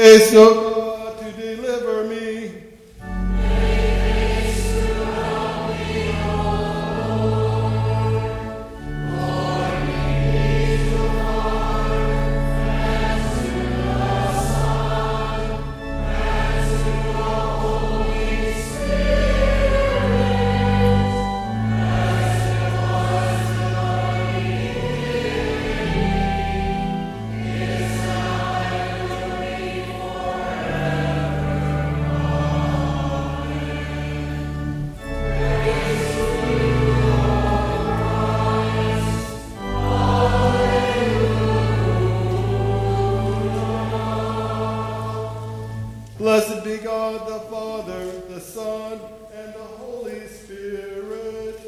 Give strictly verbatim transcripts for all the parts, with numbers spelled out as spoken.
grace of God to deliver me. Blessed be God the Father, the Son, and the Holy Spirit.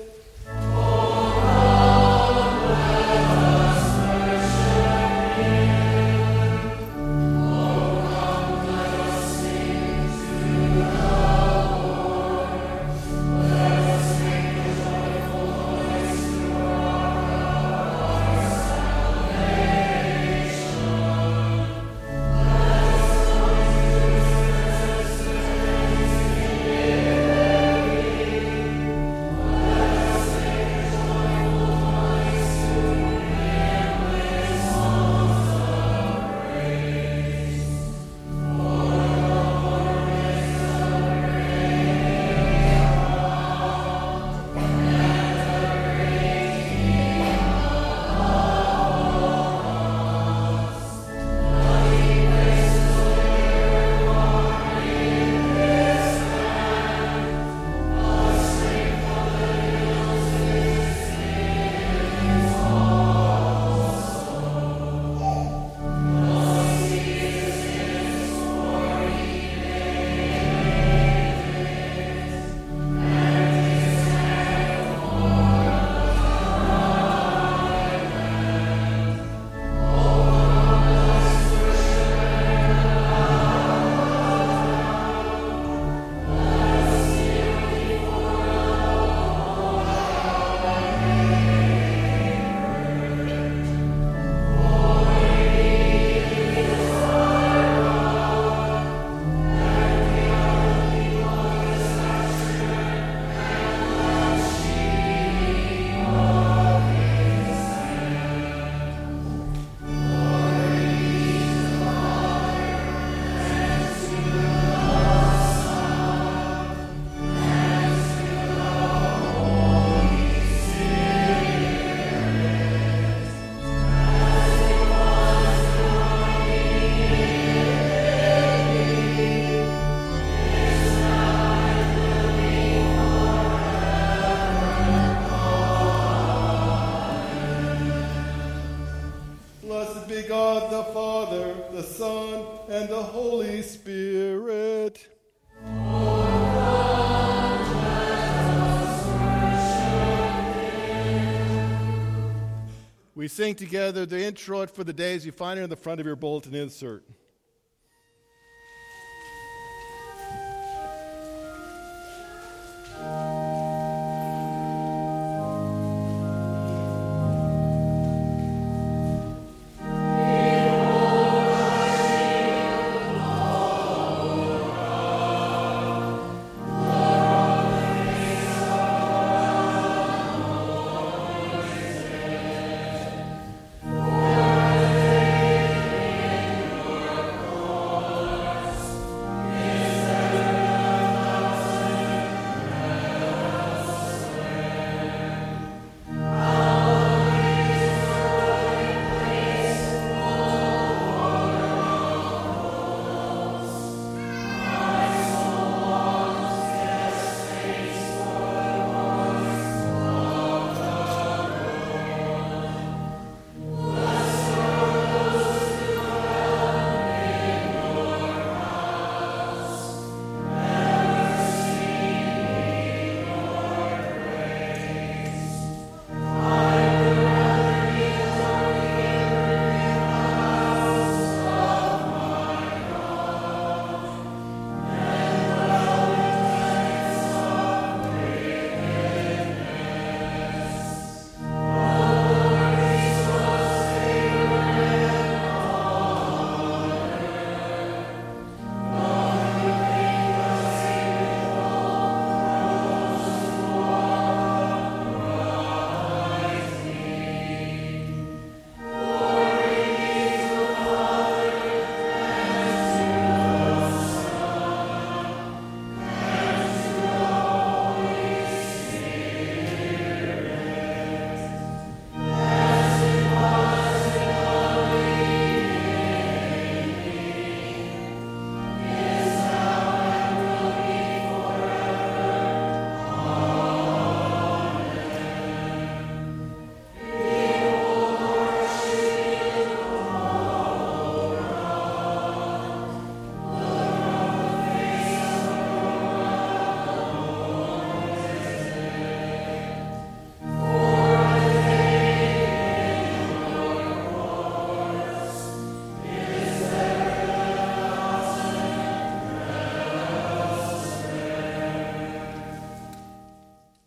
Blessed be God the Father, the Son, and the Holy Spirit. We sing together the introit for the days. You find it in the front of your bulletin insert.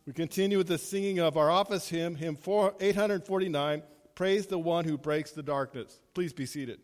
We continue with the singing of our office hymn, hymn eight forty-nine, Praise the One Who Breaks the Darkness. Please be seated.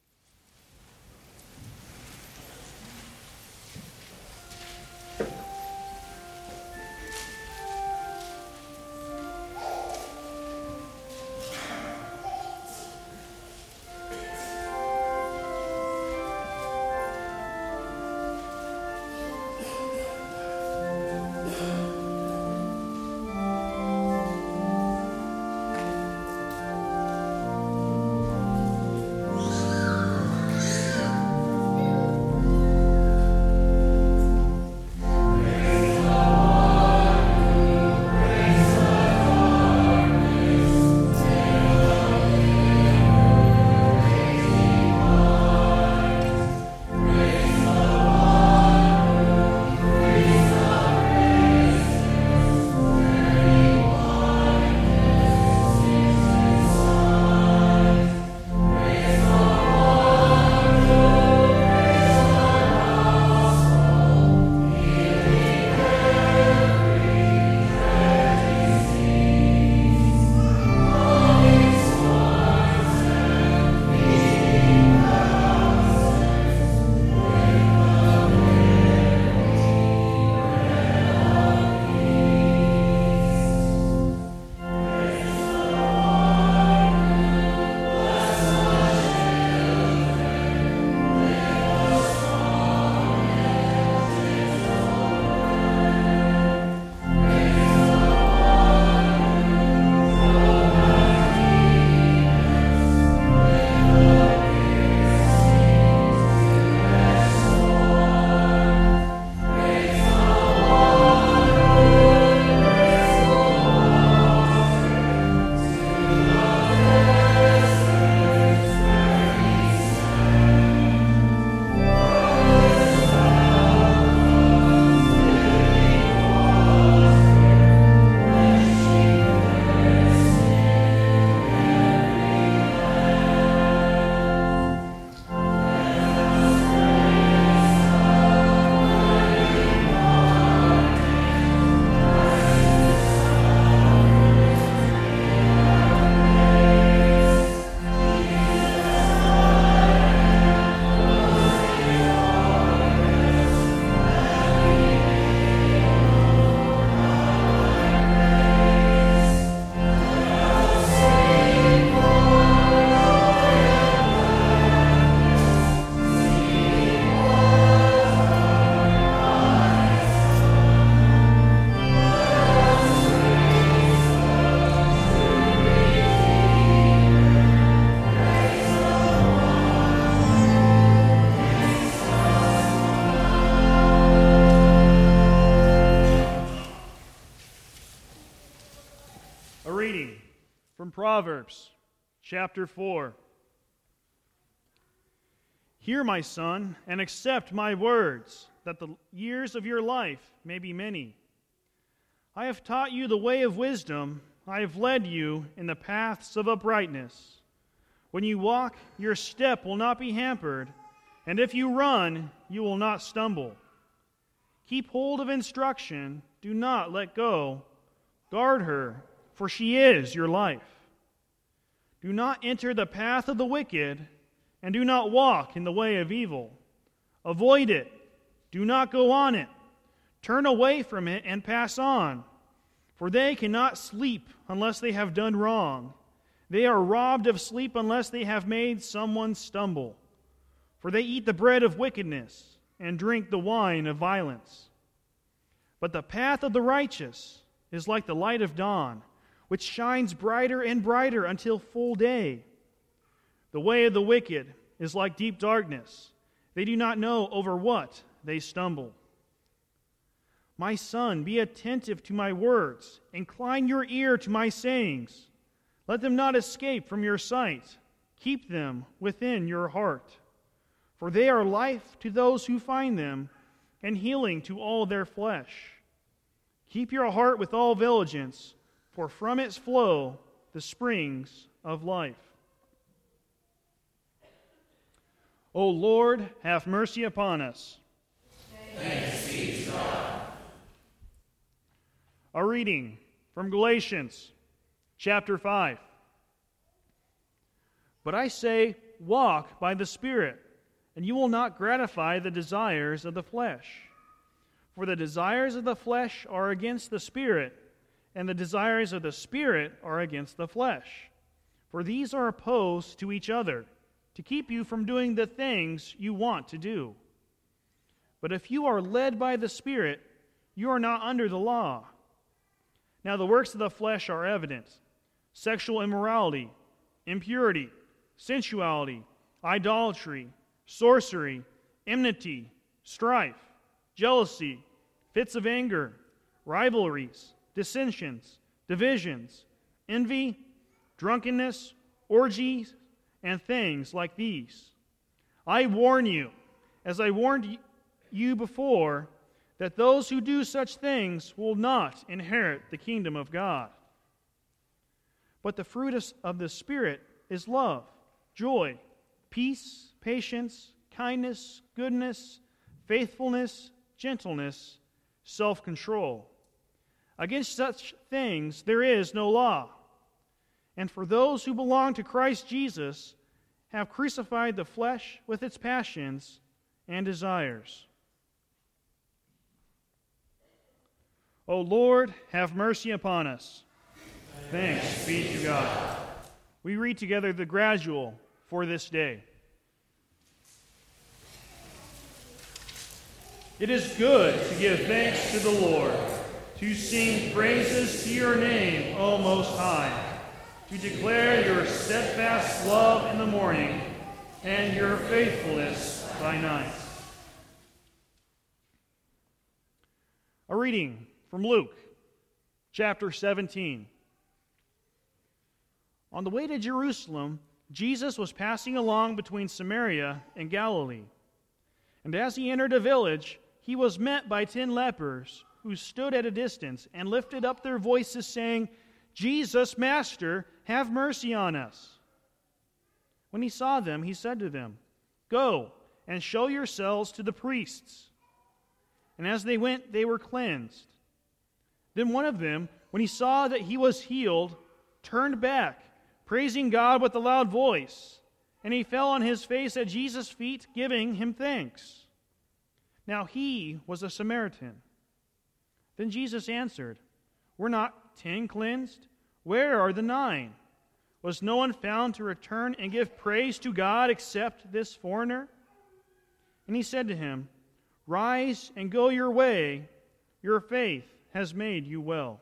Proverbs chapter four. Hear, my son, and accept my words, that the years of your life may be many. I have taught you the way of wisdom. I have led you in the paths of uprightness. When you walk, your step will not be hampered, and if you run, you will not stumble. Keep hold of instruction. Do not let go. Guard her, for she is your life. Do not enter the path of the wicked, and do not walk in the way of evil. Avoid it. Do not go on it. Turn away from it and pass on. For they cannot sleep unless they have done wrong. They are robbed of sleep unless they have made someone stumble. For they eat the bread of wickedness and drink the wine of violence. But the path of the righteous is like the light of dawn, which shines brighter and brighter until full day. The way of the wicked is like deep darkness. They do not know over what they stumble. My son, be attentive to my words. Incline your ear to my sayings. Let them not escape from your sight. Keep them within your heart. For they are life to those who find them, and healing to all their flesh. Keep your heart with all diligence, for from its flow the springs of life. O Lord, have mercy upon us. Thanks be to God. A reading from Galatians chapter five. But I say, walk by the Spirit, and you will not gratify the desires of the flesh. For the desires of the flesh are against the Spirit, and the desires of the Spirit are against the flesh. For these are opposed to each other, to keep you from doing the things you want to do. But if you are led by the Spirit, you are not under the law. Now the works of the flesh are evident: sexual immorality, impurity, sensuality, idolatry, sorcery, enmity, strife, jealousy, fits of anger, rivalries, dissensions, divisions, envy, drunkenness, orgies, and things like these. I warn you, as I warned you before, that those who do such things will not inherit the kingdom of God. But the fruit of the Spirit is love, joy, peace, patience, kindness, goodness, faithfulness, gentleness, self-control. Against such things there is no law. And for those who belong to Christ Jesus have crucified the flesh with its passions and desires. O Lord, have mercy upon us. Thanks be to God. We read together the gradual for this day. It is good to give thanks to the Lord, to sing praises to your name, O Most High, to declare your steadfast love in the morning and your faithfulness by night. A reading from Luke, chapter seventeen. On the way to Jerusalem, Jesus was passing along between Samaria and Galilee. And as he entered a village, he was met by ten lepers who stood at a distance and lifted up their voices, saying, Jesus, Master, have mercy on us. When he saw them, he said to them, Go and show yourselves to the priests. And as they went, they were cleansed. Then one of them, when he saw that he was healed, turned back, praising God with a loud voice. And he fell on his face at Jesus' feet, giving him thanks. Now he was a Samaritan. Then Jesus answered, Were not ten cleansed? Where are the nine? Was no one found to return and give praise to God except this foreigner? And he said to him, Rise and go your way. Your faith has made you well.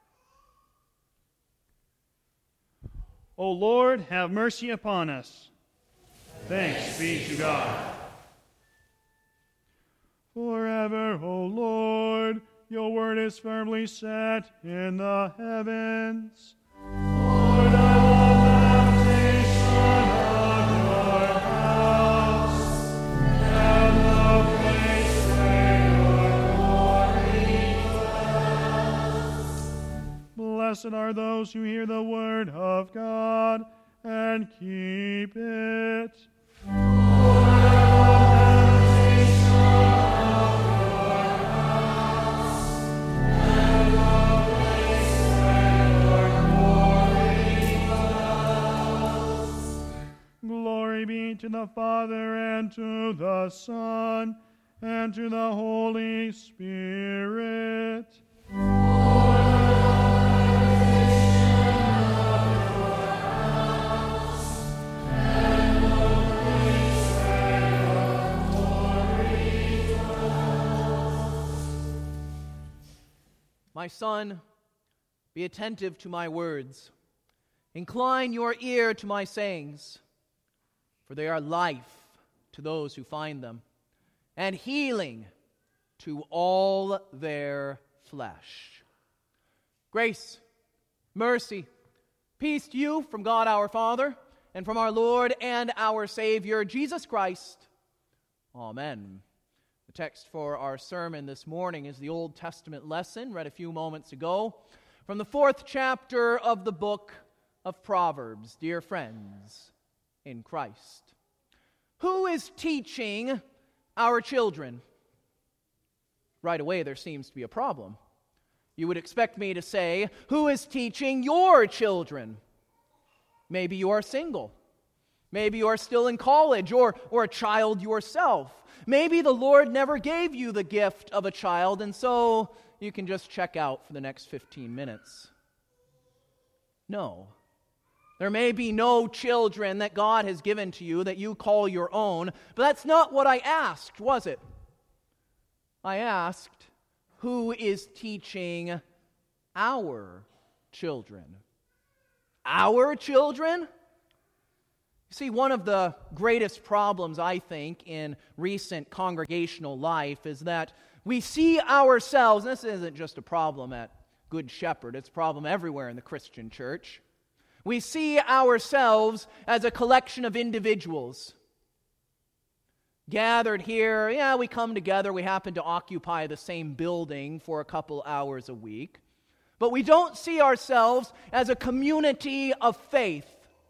O Lord, have mercy upon us. Thanks be to God. Forever, O Lord, your word is firmly set in the heavens. Lord, I love the habitation of your house, and the place where your glory dwells. Blessed are those who hear the word of God and keep it. Glory be to the Father, and to the Son, and to the Holy Spirit. My son, be attentive to my words. Incline your ear to my sayings, for they are life to those who find them, and healing to all their flesh. Grace, mercy, peace to you from God our Father, and from our Lord and our Savior, Jesus Christ. Amen. The text for our sermon this morning is the Old Testament lesson read a few moments ago from the fourth chapter of the book of Proverbs, dear friends in Christ. Who is teaching our children? Right away, there seems to be a problem. You would expect me to say, who is teaching your children? Maybe you are single. Maybe you are still in college or, or a child yourself. Maybe the Lord never gave you the gift of a child, and so you can just check out for the next fifteen minutes. No. There may be no children that God has given to you that you call your own, but that's not what I asked, was it? I asked, who is teaching our children? Our children? You see, one of the greatest problems, I think, in recent congregational life is that we see ourselves, and this isn't just a problem at Good Shepherd, it's a problem everywhere in the Christian church. We see ourselves as a collection of individuals gathered here. Yeah, we come together, we happen to occupy the same building for a couple hours a week. But we don't see ourselves as a community of faith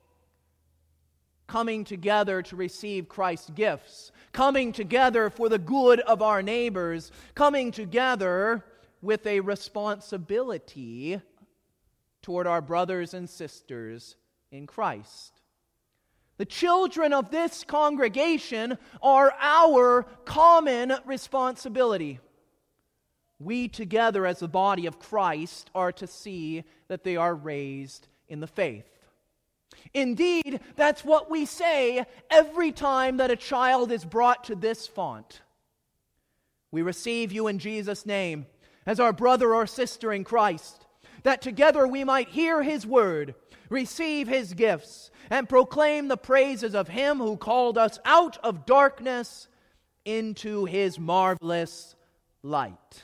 coming together to receive Christ's gifts, coming together for the good of our neighbors, coming together with a responsibility toward our brothers and sisters in Christ. The children of this congregation are our common responsibility. We together as the body of Christ are to see that they are raised in the faith. Indeed, that's what we say every time that a child is brought to this font. We receive you in Jesus' name as our brother or sister in Christ, that together we might hear His word, receive His gifts, and proclaim the praises of Him who called us out of darkness into His marvelous light.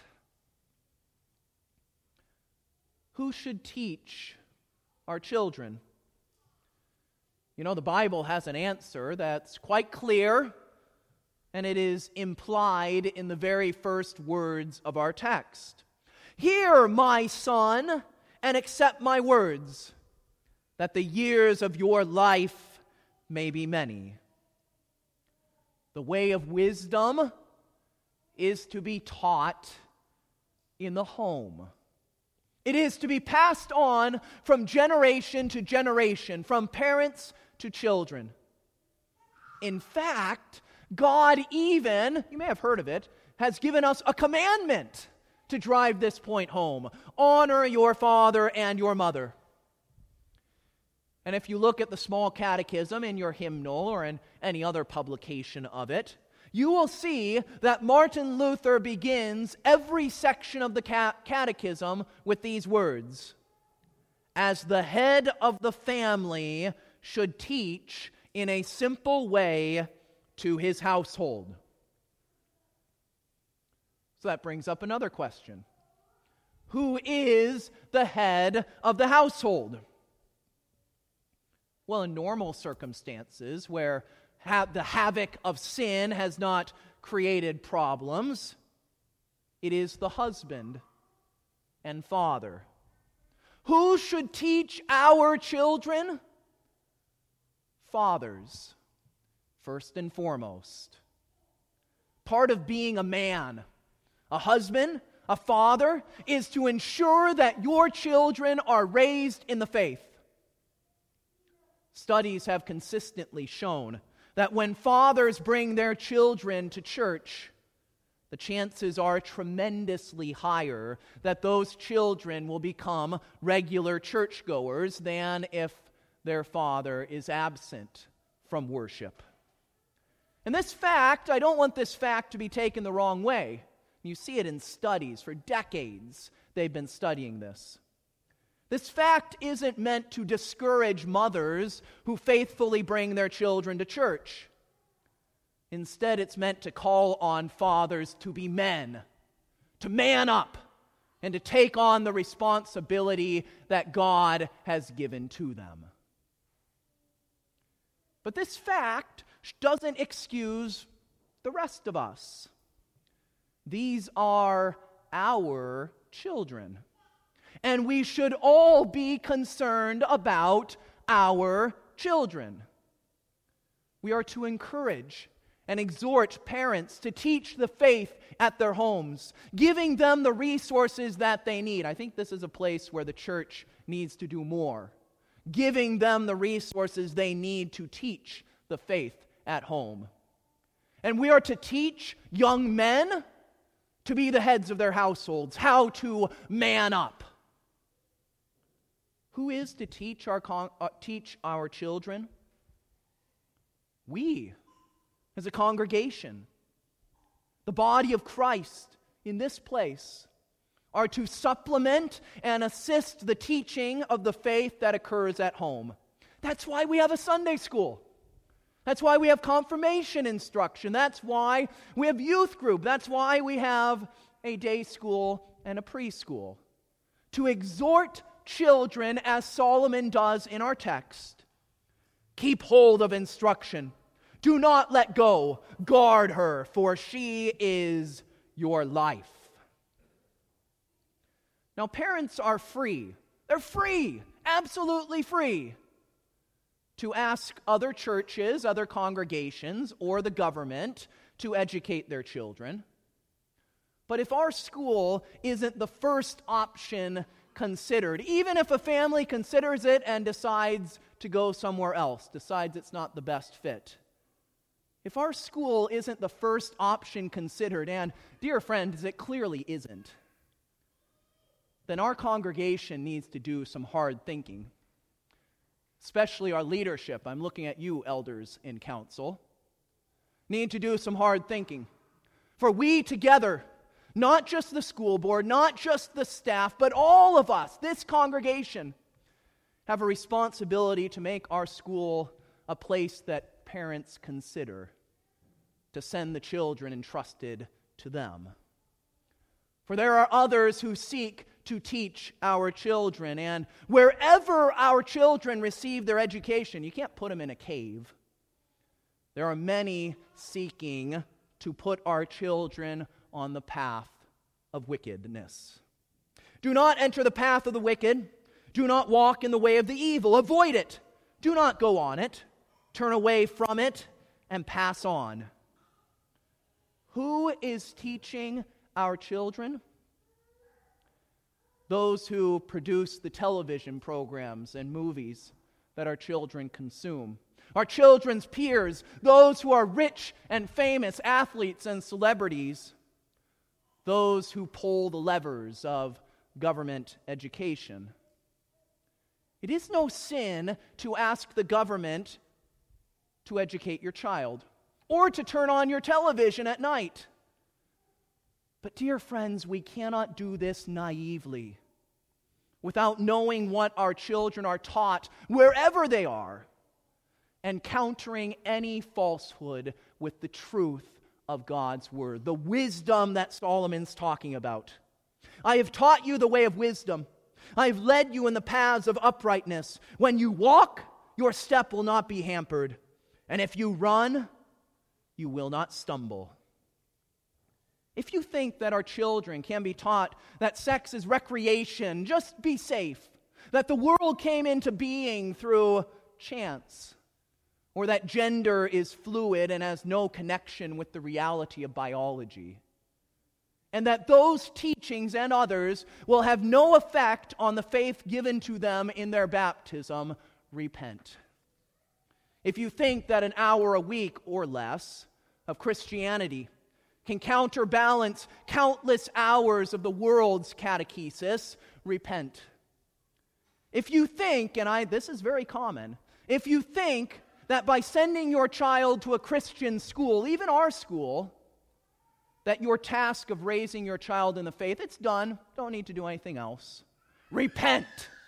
Who should teach our children? You know, the Bible has an answer that's quite clear, and it is implied in the very first words of our text. Hear, my son, and accept my words, that the years of your life may be many. The way of wisdom is to be taught in the home. It is to be passed on from generation to generation, from parents to children. In fact, God even, you may have heard of it, has given us a commandment to drive this point home. Honor your father and your mother. And if you look at the small catechism in your hymnal or in any other publication of it, you will see that Martin Luther begins every section of the catechism with these words: as the head of the family should teach in a simple way to his household. So that brings up another question. Who is the head of the household? Well, in normal circumstances, where ha- the havoc of sin has not created problems, it is the husband and father. Who should teach our children? Fathers, first and foremost. Part of being a man, a husband, a father, is to ensure that your children are raised in the faith. Studies have consistently shown that when fathers bring their children to church, the chances are tremendously higher that those children will become regular churchgoers than if their father is absent from worship. And this fact, I don't want this fact to be taken the wrong way. You see it in studies. For decades, they've been studying this. This fact isn't meant to discourage mothers who faithfully bring their children to church. Instead, it's meant to call on fathers to be men, to man up, and to take on the responsibility that God has given to them. But this fact doesn't excuse the rest of us. These are our children. And we should all be concerned about our children. We are to encourage and exhort parents to teach the faith at their homes, giving them the resources that they need. I think this is a place where the church needs to do more, giving them the resources they need to teach the faith at home. And we are to teach young men to be the heads of their households, how to man up. Who is to teach our con- uh, teach our children? We, as a congregation, the body of Christ in this place, are to supplement and assist the teaching of the faith that occurs at home. That's why we have a Sunday school. That's why we have confirmation instruction. That's why we have youth group. That's why we have a day school and a preschool. To exhort children, as Solomon does in our text. Keep hold of instruction. Do not let go. Guard her, for she is your life. Now, parents are free. They're free, absolutely free, to ask other churches, other congregations, or the government to educate their children. But if our school isn't the first option considered, even if a family considers it and decides to go somewhere else, decides it's not the best fit, if our school isn't the first option considered, and dear friends, it clearly isn't, then our congregation needs to do some hard thinking. Especially our leadership. I'm looking at you, elders in council. Need to do some hard thinking. For we together, not just the school board, not just the staff, but all of us, this congregation, have a responsibility to make our school a place that parents consider to send the children entrusted to them. For there are others who seek to teach our children, and wherever our children receive their education, you can't put them in a cave. There are many seeking to put our children on the path of wickedness. Do not enter the path of the wicked. Do not walk in the way of the evil. Avoid it. Do not go on it. Turn away from it and pass on. Who is teaching our children? Those who produce the television programs and movies that our children consume. Our children's peers, those who are rich and famous athletes and celebrities. Those who pull the levers of government education. It is no sin to ask the government to educate your child or to turn on your television at night. But dear friends, we cannot do this naively without knowing what our children are taught wherever they are and countering any falsehood with the truth of God's word, the wisdom that Solomon's talking about. I have taught you the way of wisdom. I have led you in the paths of uprightness. When you walk, your step will not be hampered. And if you run, you will not stumble. If you think that our children can be taught that sex is recreation, just be safe. That the world came into being through chance. Or that gender is fluid and has no connection with the reality of biology. And that those teachings and others will have no effect on the faith given to them in their baptism, repent. If you think that an hour a week or less of Christianity can counterbalance countless hours of the world's catechesis, repent. If you think, and I this is very common, if you think that by sending your child to a Christian school, even our school, that your task of raising your child in the faith, it's done, don't need to do anything else. Repent.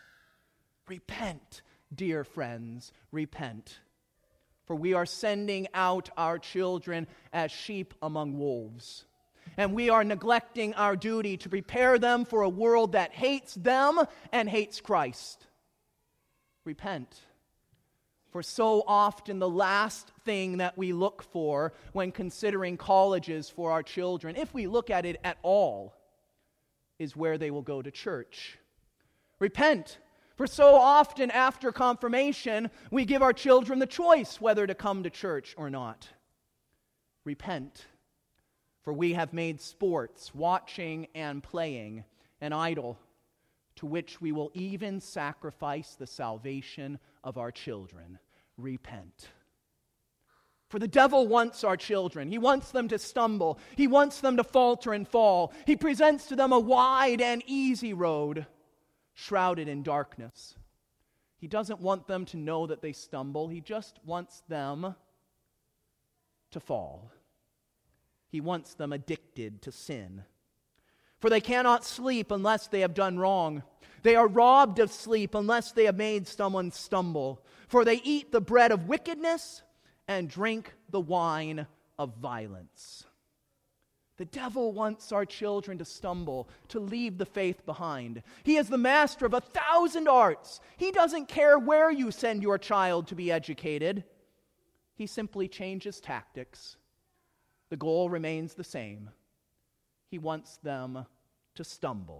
Repent, dear friends, repent. For we are sending out our children as sheep among wolves. And we are neglecting our duty to prepare them for a world that hates them and hates Christ. Repent. For so often the last thing that we look for when considering colleges for our children, if we look at it at all, is where they will go to church. Repent. For so often after confirmation, we give our children the choice whether to come to church or not. Repent, for we have made sports, watching and playing, an idol, to which we will even sacrifice the salvation of our children. Repent. For the devil wants our children. He wants them to stumble. He wants them to falter and fall. He presents to them a wide and easy road, shrouded in darkness. He doesn't want them to know that they stumble. He just wants them to fall. He wants them addicted to sin. For they cannot sleep unless they have done wrong. They are robbed of sleep unless they have made someone stumble. For they eat the bread of wickedness and drink the wine of violence. The devil wants our children to stumble, to leave the faith behind. He is the master of a thousand arts. He doesn't care where you send your child to be educated. He simply changes tactics. The goal remains the same. He wants them to stumble.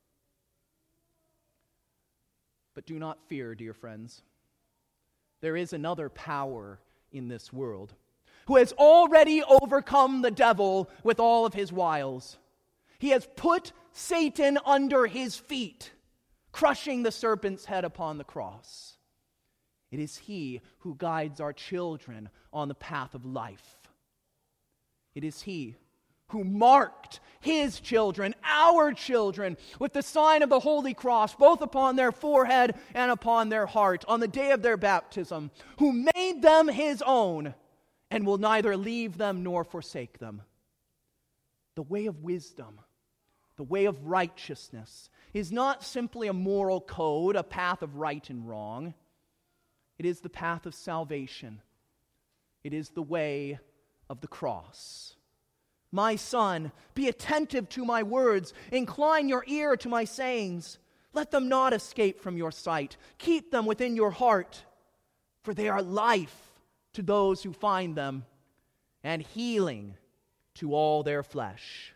But do not fear, dear friends. There is another power in this world who has already overcome the devil with all of his wiles. He has put Satan under his feet, crushing the serpent's head upon the cross. It is he who guides our children on the path of life. It is he who marked his children, our children, with the sign of the Holy Cross, both upon their forehead and upon their heart, on the day of their baptism, who made them his own, and will neither leave them nor forsake them. The way of wisdom, the way of righteousness, is not simply a moral code, a path of right and wrong. It is the path of salvation. It is the way of the cross. My son, be attentive to my words. Incline your ear to my sayings. Let them not escape from your sight. Keep them within your heart, for they are life to those who find them, and healing to all their flesh.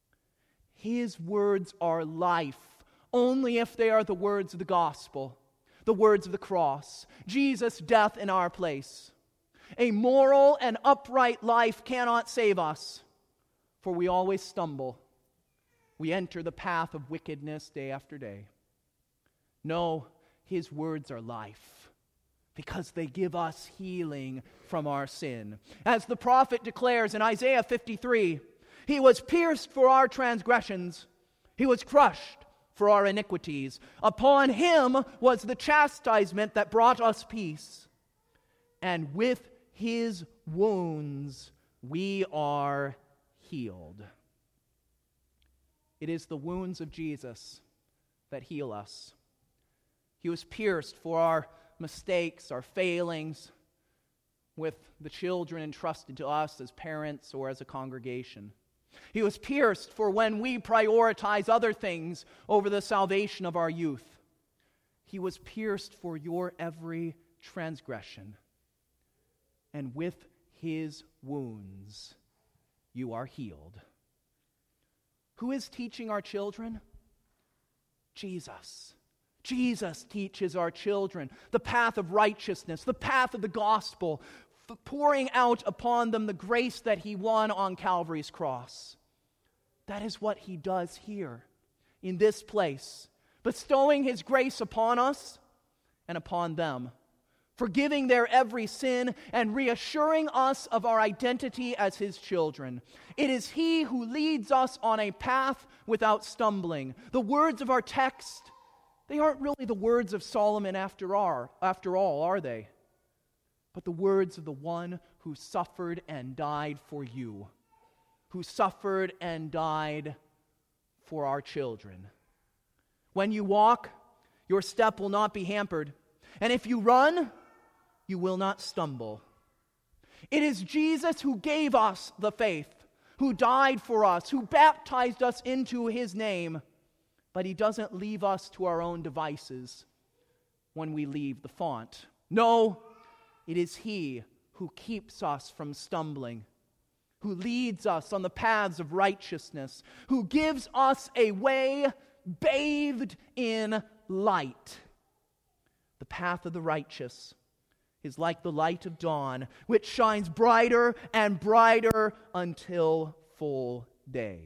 His words are life only if they are the words of the gospel, the words of the cross, Jesus' death in our place. A moral and upright life cannot save us, for we always stumble. We enter the path of wickedness day after day. No, his words are life, because they give us healing from our sin. As the prophet declares in Isaiah fifty-three, he was pierced for our transgressions, he was crushed for our iniquities. Upon him was the chastisement that brought us peace, and with his wounds we are healed. It is the wounds of Jesus that heal us. He was pierced for our mistakes, our failings, with the children entrusted to us as parents or as a congregation. He was pierced for when we prioritize other things over the salvation of our youth. He was pierced for your every transgression. And with his wounds, you are healed. Who is teaching our children? Jesus. Jesus teaches our children the path of righteousness, the path of the gospel, f- pouring out upon them the grace that he won on Calvary's cross. That is what he does here in this place, bestowing his grace upon us and upon them, forgiving their every sin and reassuring us of our identity as his children. It is he who leads us on a path without stumbling. The words of our text, they aren't really the words of Solomon after all, after all, are they? But the words of the one who suffered and died for you, who suffered and died for our children. When you walk, your step will not be hampered, and if you run, you will not stumble. It is Jesus who gave us the faith, who died for us, who baptized us into his name, but he doesn't leave us to our own devices when we leave the font. No, it is he who keeps us from stumbling, who leads us on the paths of righteousness, who gives us a way bathed in light. The path of the righteous is like the light of dawn, which shines brighter and brighter until full day.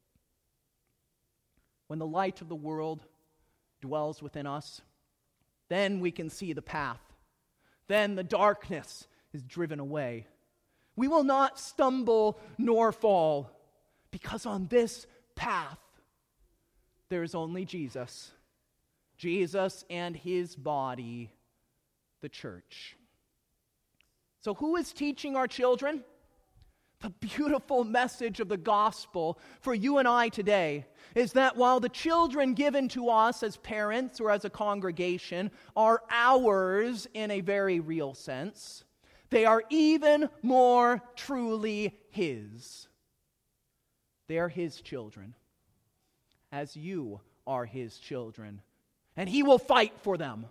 When the light of the world dwells within us, then we can see the path. Then the darkness is driven away. We will not stumble nor fall, because on this path there is only Jesus. Jesus and his body, the church. So who is teaching our children? The beautiful message of the gospel for you and I today is that while the children given to us as parents or as a congregation are ours in a very real sense, they are even more truly his. They are his children, as you are his children, and he will fight for them.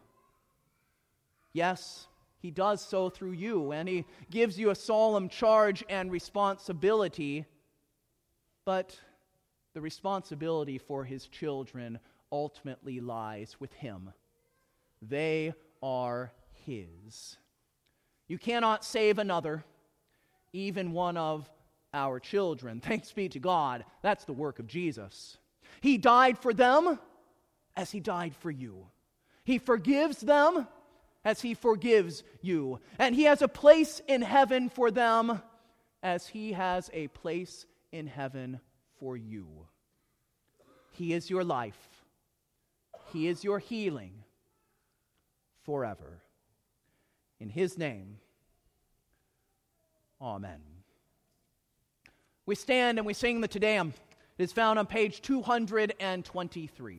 Yes, he does so through you, and he gives you a solemn charge and responsibility, but the responsibility for his children ultimately lies with him. They are his. You cannot save another, even one of our children. Thanks be to God, that's the work of Jesus. He died for them as he died for you. He forgives them as he forgives you. And he has a place in heaven for them as he has a place in heaven for you. He is your life. He is your healing forever. In his name, amen. We stand and we sing the Te Deum. It is found on page two hundred twenty-three.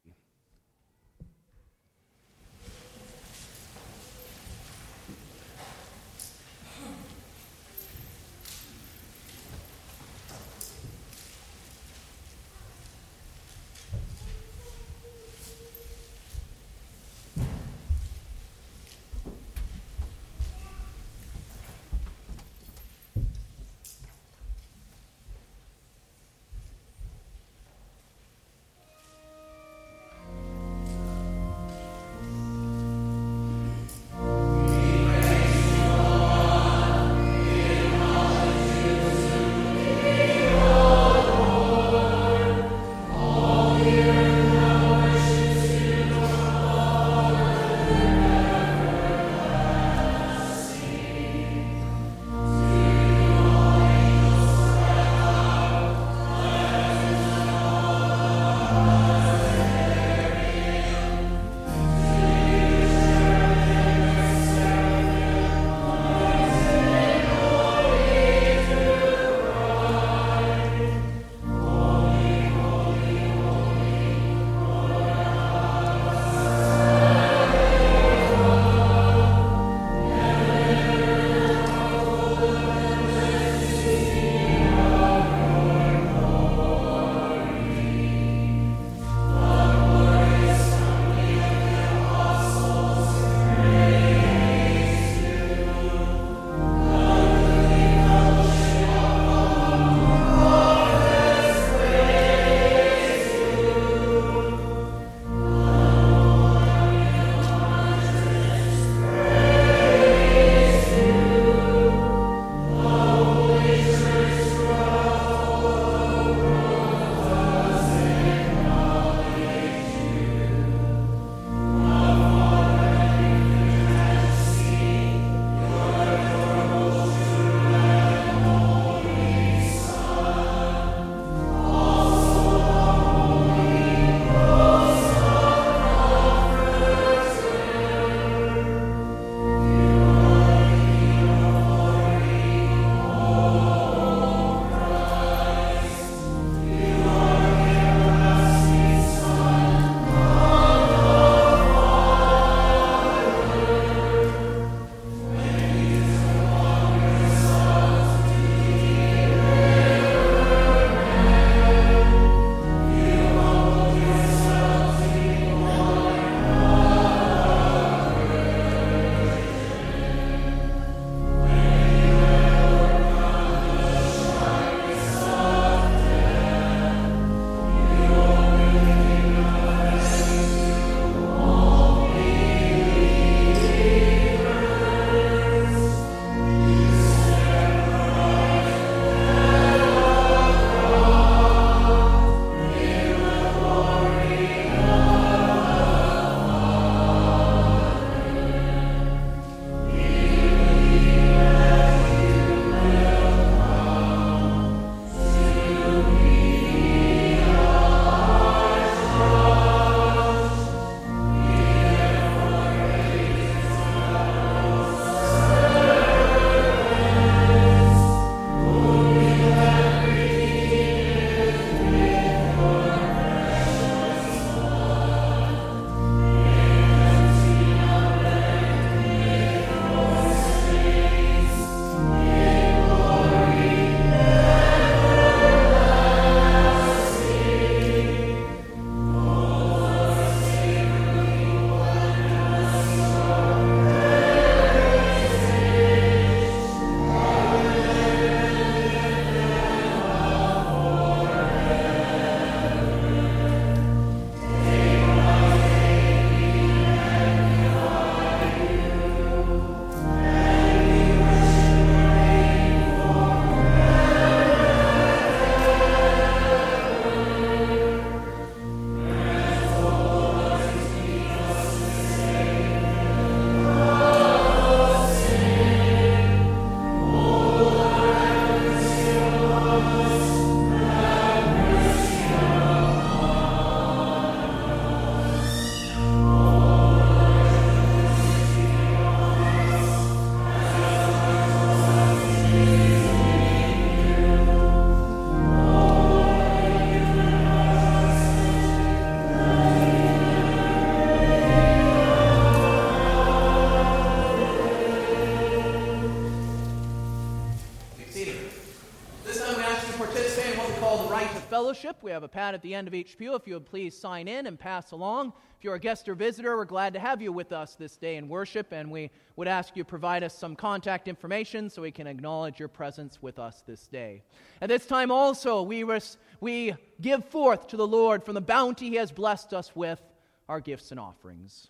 fellowship. We have a pad at the end of each pew. If you would please sign in and pass along. If you're a guest or visitor, we're glad to have you with us this day in worship, and we would ask you to provide us some contact information so we can acknowledge your presence with us this day. At this time also, we, res- we give forth to the Lord from the bounty He has blessed us with our gifts and offerings.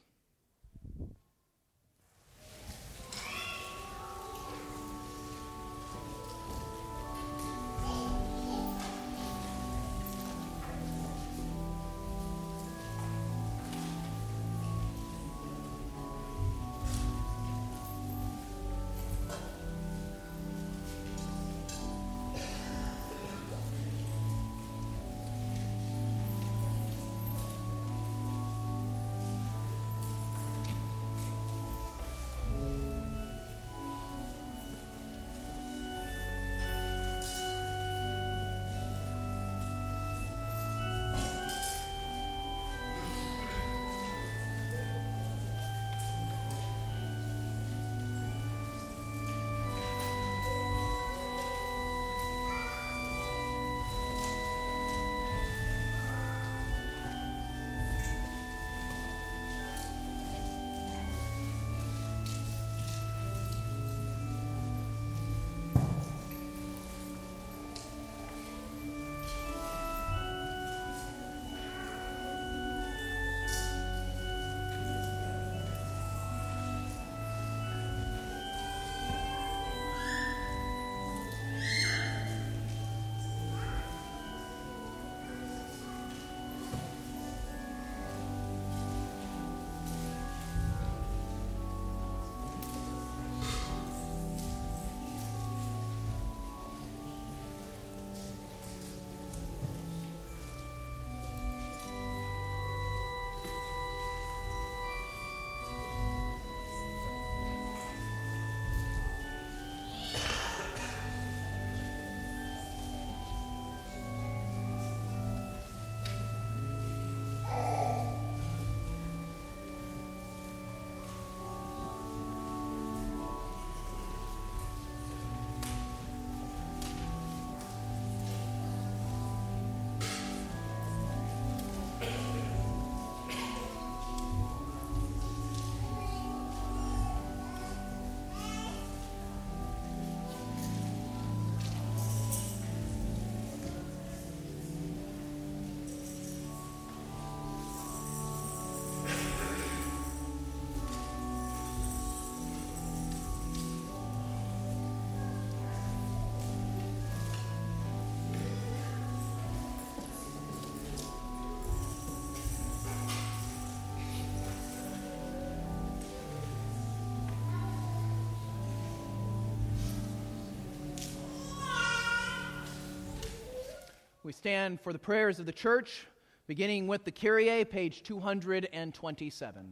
We stand for the prayers of the church, beginning with the Kyrie, page two hundred twenty-seven.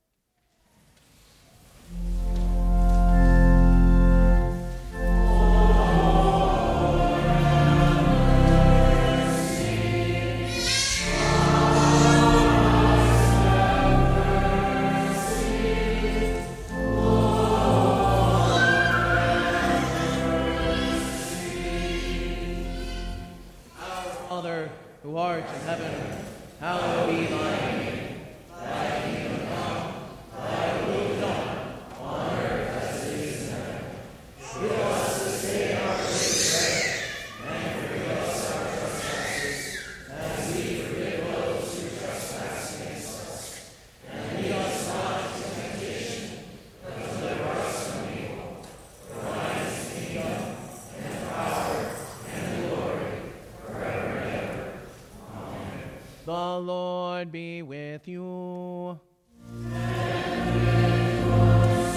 Who art in heaven, hallowed be thy name. Thy kingdom come, thy will be done, on earth as it is in heaven. Give us this day our daily bread, and forgive us our trespasses, as we forgive those who trespass against us. And lead us not into temptation, but deliver us from evil. For thine is the kingdom, and the power, and the glory, forever and ever. The Lord be with you. And with your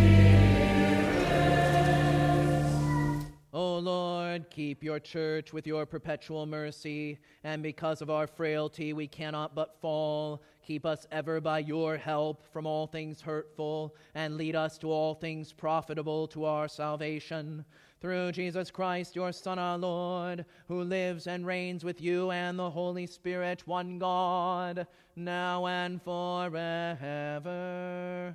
spirit. O Lord, keep your church with your perpetual mercy, and because of our frailty we cannot but fall. Keep us ever by your help from all things hurtful, and lead us to all things profitable to our salvation. Through Jesus Christ, your Son, our Lord, who lives and reigns with you and the Holy Spirit, one God, now and forever.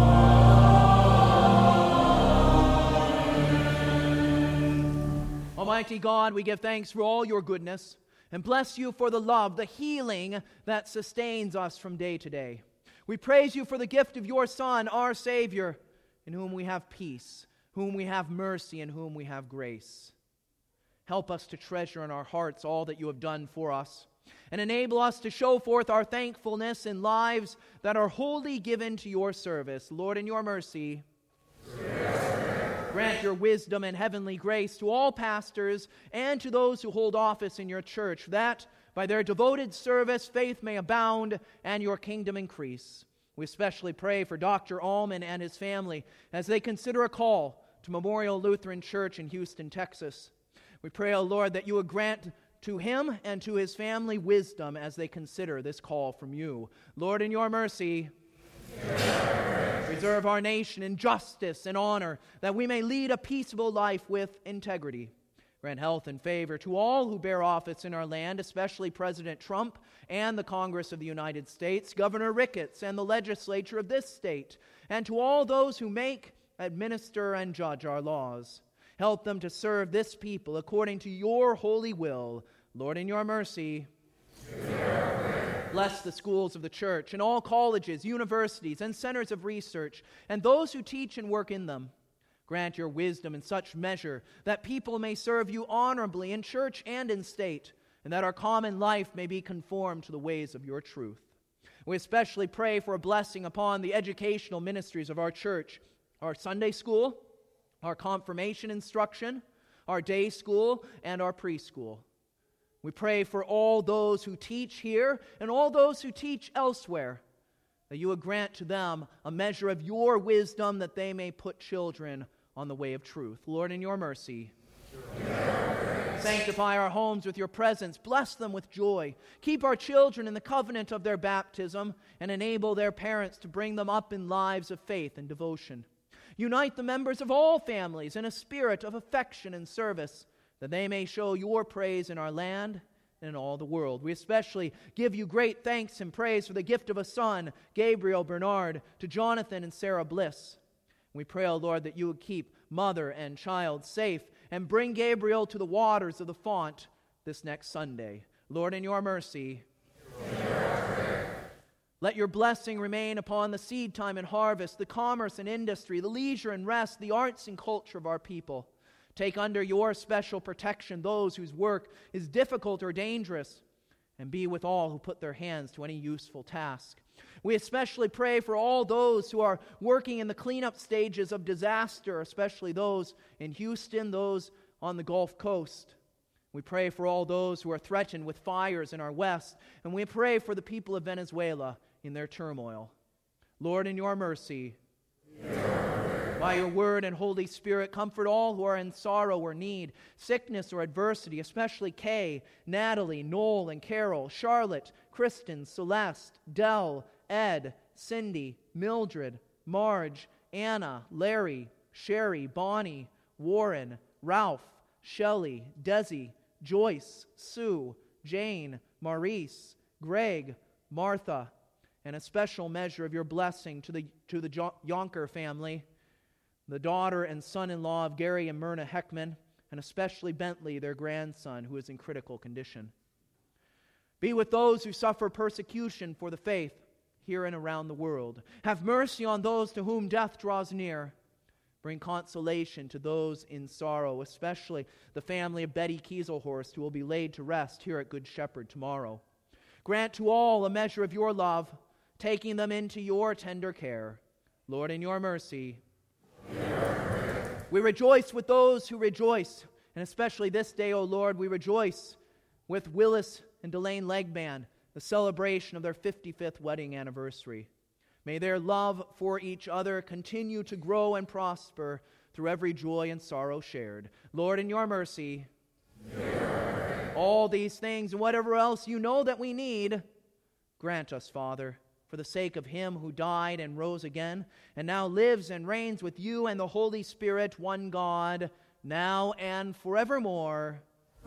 Amen. Almighty God, we give thanks for all your goodness and bless you for the love, the healing that sustains us from day to day. We praise you for the gift of your Son, our Savior, in whom we have peace, whom we have mercy, and whom we have grace. Help us to treasure in our hearts all that you have done for us, and enable us to show forth our thankfulness in lives that are wholly given to your service. Lord, in your mercy, grant your wisdom and heavenly grace to all pastors and to those who hold office in your church, that by their devoted service faith may abound and your kingdom increase. We especially pray for Doctor Allman and his family as they consider a call to Memorial Lutheran Church in Houston, Texas. We pray, O Lord, that you would grant to him and to his family wisdom as they consider this call from you. Lord, in your mercy, preserve our nation in justice and honor, that we may lead a peaceable life with integrity. Grant health and favor to all who bear office in our land, especially President Trump and the Congress of the United States, Governor Ricketts and the legislature of this state, and to all those who make, administer, and judge our laws. Help them to serve this people according to your holy will. Lord, in your mercy, bless the schools of the church and all colleges, universities, and centers of research, and those who teach and work in them. Grant your wisdom in such measure that people may serve you honorably in church and in state, and that our common life may be conformed to the ways of your truth. We especially pray for a blessing upon the educational ministries of our church, our Sunday school, our confirmation instruction, our day school, and our preschool. We pray for all those who teach here and all those who teach elsewhere, that you would grant to them a measure of your wisdom that they may put children on the way of truth. Lord, in your mercy, sanctify our homes with your presence. Bless them with joy. Keep our children in the covenant of their baptism and enable their parents to bring them up in lives of faith and devotion. Unite the members of all families in a spirit of affection and service, that they may show your praise in our land and in all the world. We especially give you great thanks and praise for the gift of a son, Gabriel Bernard, to Jonathan and Sarah Bliss. We pray, O Lord, that you would keep mother and child safe and bring Gabriel to the waters of the font this next Sunday. Lord, in your mercy, let your blessing remain upon the seed time and harvest, the commerce and industry, the leisure and rest, the arts and culture of our people. Take under your special protection those whose work is difficult or dangerous, and be with all who put their hands to any useful task. We especially pray for all those who are working in the cleanup stages of disaster, especially those in Houston, those on the Gulf Coast. We pray for all those who are threatened with fires in our west, and we pray for the people of Venezuela in their turmoil. Lord, in your mercy, by your word and Holy Spirit, comfort all who are in sorrow or need, sickness or adversity, especially Kay, Natalie, Noel, and Carol, Charlotte, Kristen, Celeste, Dell, Ed, Cindy, Mildred, Marge, Anna, Larry, Sherry, Bonnie, Warren, Ralph, Shelley, Desi, Joyce, Sue, Jane, Maurice, Greg, Martha, and a special measure of your blessing to the, to the Yonker family, the daughter and son-in-law of Gary and Myrna Heckman, and especially Bentley, their grandson, who is in critical condition. Be with those who suffer persecution for the faith here and around the world. Have mercy on those to whom death draws near. Bring consolation to those in sorrow, especially the family of Betty Kieselhorst, who will be laid to rest here at Good Shepherd tomorrow. Grant to all a measure of your love, taking them into your tender care. Lord, in your mercy, we rejoice with those who rejoice, and especially this day, O Lord, we rejoice with Willis and Delane Legman, the celebration of their fifty-fifth wedding anniversary. May their love for each other continue to grow and prosper through every joy and sorrow shared. Lord, in your mercy, all these things and whatever else you know that we need, grant us, Father, for the sake of him who died and rose again, and now lives and reigns with you and the Holy Spirit, one God, now and forevermore.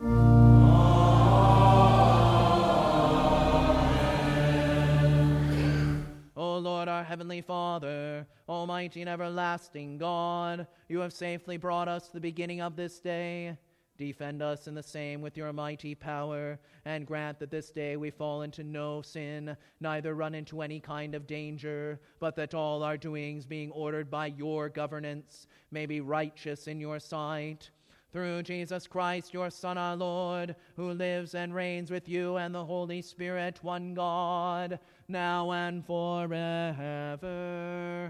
Amen. O Lord, our heavenly Father, almighty and everlasting God, you have safely brought us to the beginning of this day. Defend us in the same with your mighty power, and grant that this day we fall into no sin, neither run into any kind of danger, but that all our doings, being ordered by your governance, may be righteous in your sight. Through Jesus Christ, your Son, our Lord, who lives and reigns with you and the Holy Spirit, one God, now and forever.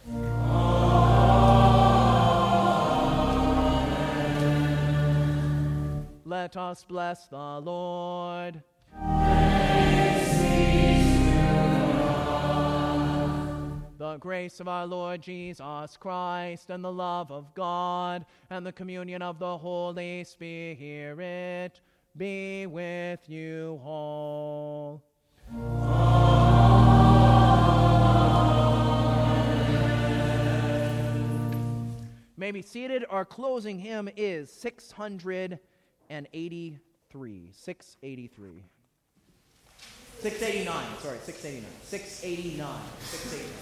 Let us bless the Lord. Praise be to God. The grace of our Lord Jesus Christ, and the love of God, and the communion of the Holy Spirit be with you all. Amen. May be seated. Our closing hymn is six hundred eighty-three. six eighty-three. six eighty-nine. Sorry, six eighty-nine. six eighty-nine. six eighty-nine.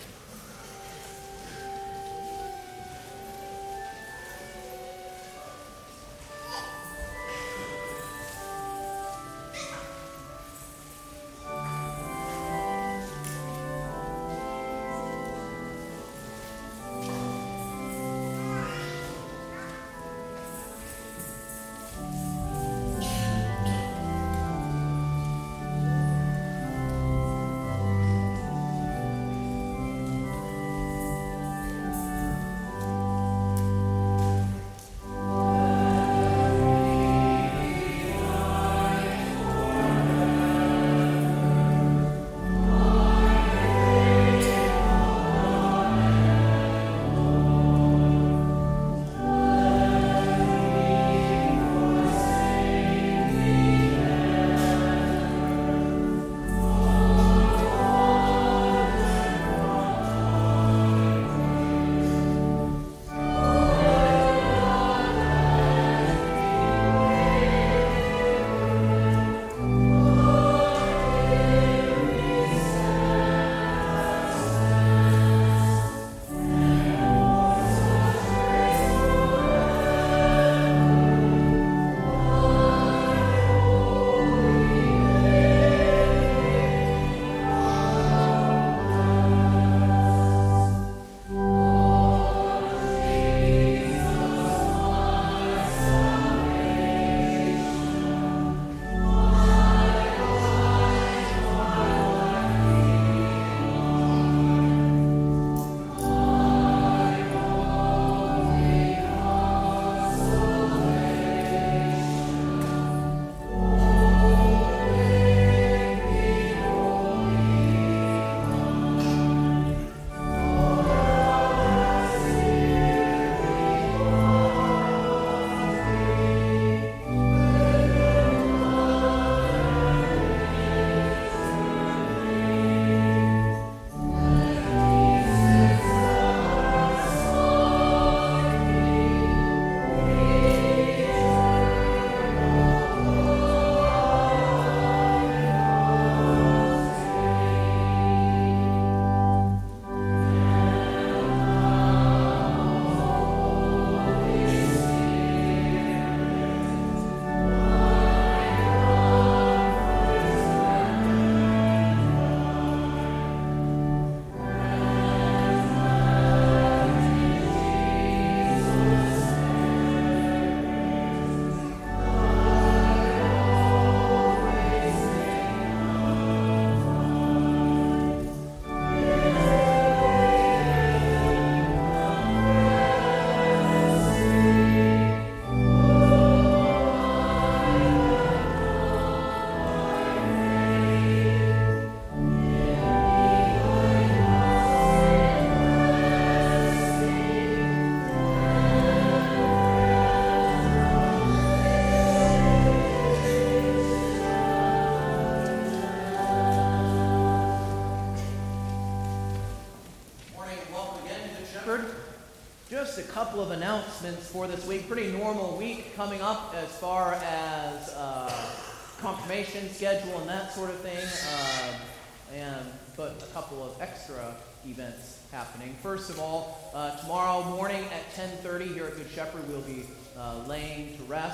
Just a couple of announcements for this week. Pretty normal week coming up as far as uh, confirmation schedule and that sort of thing. Uh, and but a couple of extra events happening. First of all, uh, tomorrow morning at ten thirty here at Good Shepherd, we'll be uh, laying to rest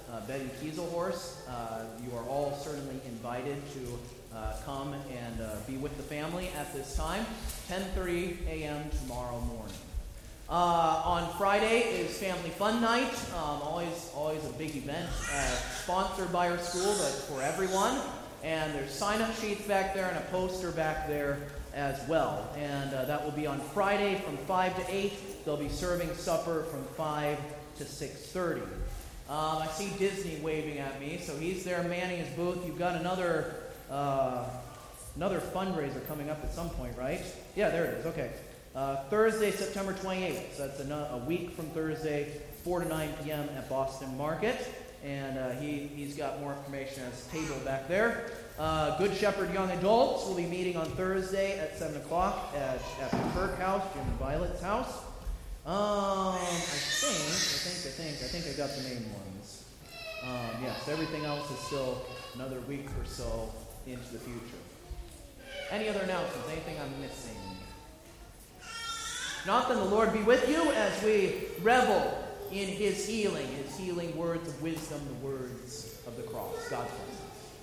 uh, Betty Kieselhorst. Uh, you are all certainly invited to uh, come and uh, be with the family at this time, ten thirty a.m. tomorrow morning. Uh, on Friday is Family Fun Night, um, always always a big event, uh, sponsored by our school, but for everyone. And there's sign-up sheets back there and a poster back there as well. And uh, that will be on Friday from five to eight. They'll be serving supper from five to six thirty. Um, I see Disney waving at me, so he's there manning his booth. You've got another uh, another fundraiser coming up at some point, right? Yeah, there it is. Okay. Uh, Thursday, September twenty-eighth. So that's a, a week from Thursday, four to nine p.m. at Boston Market. And uh, he, he's got more information on his table back there. Uh, Good Shepherd Young Adults will be meeting on Thursday at seven o'clock at, at the Kirk House, Jim and Violet's house. Um, I think, I think, I think, I think I got the main ones. Um, yes, everything else is still another week or so into the future. Any other announcements? Anything I'm missing? Not then the Lord be with you as we revel in His healing, His healing words of wisdom, the words of the cross. God's blessing.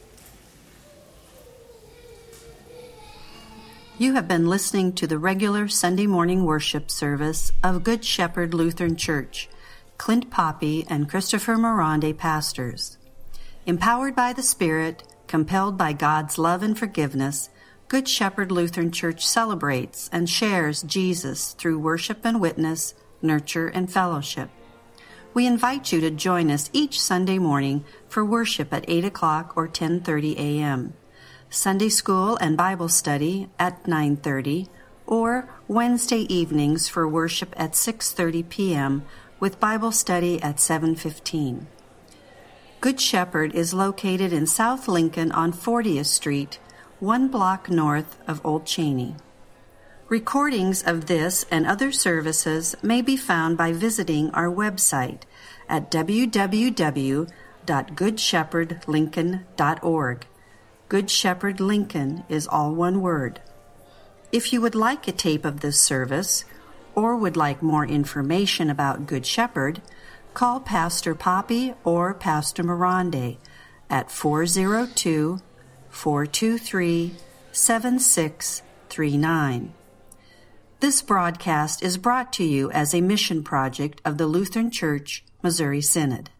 You have been listening to the regular Sunday morning worship service of Good Shepherd Lutheran Church, Clint Poppy and Christopher Morande pastors. Empowered by the Spirit, compelled by God's love and forgiveness, Good Shepherd Lutheran Church celebrates and shares Jesus through worship and witness, nurture and fellowship. We invite you to join us each Sunday morning for worship at eight o'clock or ten thirty a.m., Sunday school and Bible study at nine thirty, or Wednesday evenings for worship at six thirty p.m. with Bible study at seven fifteen. Good Shepherd is located in South Lincoln on fortieth Street, one block north of Old Cheney. Recordings of this and other services may be found by visiting our website at w w w dot good shepherd lincoln dot org. Good Shepherd Lincoln is all one word. If you would like a tape of this service or would like more information about Good Shepherd, call Pastor Poppy or Pastor Morande at four oh two, four two three, seven six three nine. This broadcast is brought to you as a mission project of the Lutheran Church, Missouri Synod.